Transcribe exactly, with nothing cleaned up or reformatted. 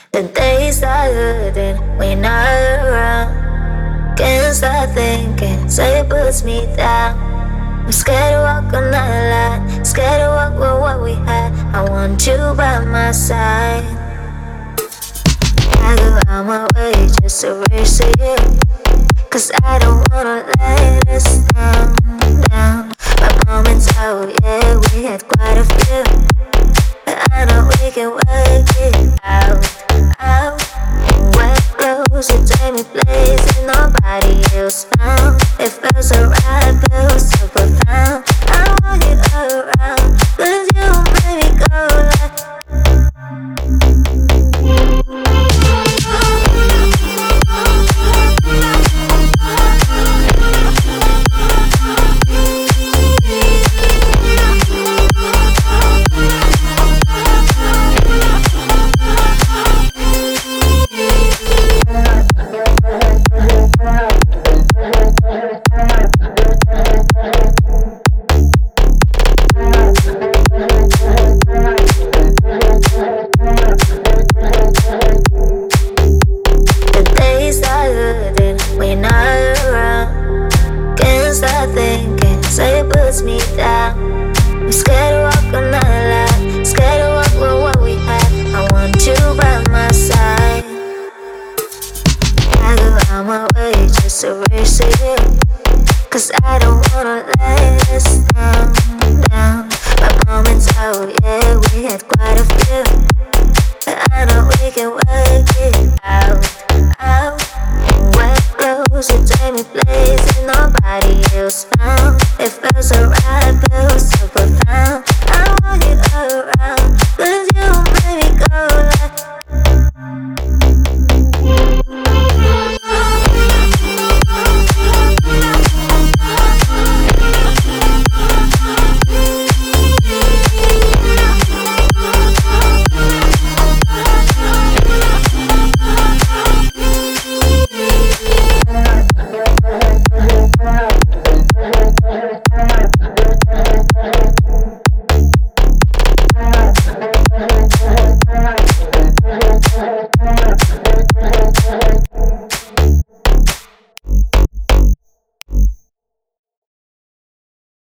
The days are good and we're not around. Can't stop thinking, so it puts me down. I'm scared to walk on that line, scared to walk with what we had. I want you by my side. I go out my way just to reach to you, cause I don't wanna let us down, down. My moments out, yeah, we had quite a few, but I know we can work it out, out. We're close, you take me places nobody else found. It feels so right, feels so profound. I want you around, cause you make me go like me down. I'm scared to walk on that line, scared to walk with what we had. I want you by my side. I go out my way just to reach to you, cause I don't wanna let us down, down. My moments out, yeah, we had quite a few, but I know we can work it out.